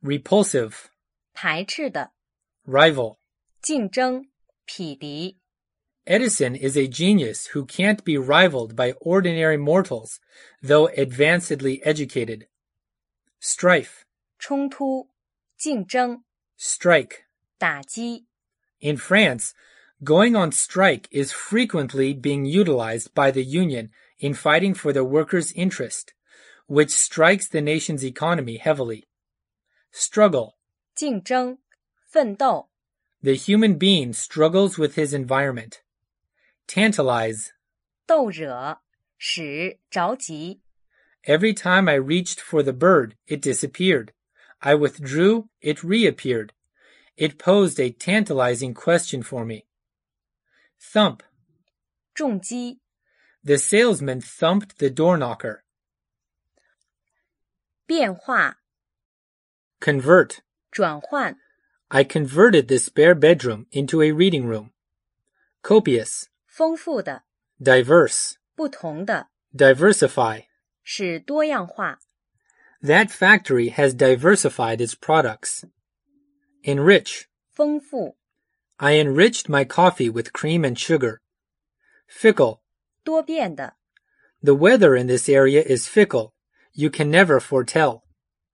repulsive, 排斥的， rival. 竞争，匹敌。 Edison is a genius who can't be rivaled by ordinary mortals, though advancedly educated. Strife, 冲突，竞争， strike. 打击。 In France, going on strike is frequently being utilized by the union in fighting for the workers' interest, which strikes the nation's economy heavily. Struggle, 竞争，奋斗。 the human being struggles with his environment. Tantalize, 斗惹，使着急。 every time I reached for the bird, it disappeared. I withdrew, it reappeared. It posed a tantalizing question for me. Thump, 重击。 the salesman thumped the door knocker. 变化， Convert, 转换。 I converted the spare bedroom into a reading room. Copious, 丰富的， diverse, 不同的， diversify. 是多样化。 That factory has diversified its products. Enrich, 丰富， I enriched my coffee with cream and sugar. Fickle, 多变的。 the weather in this area is fickle. You can never foretell.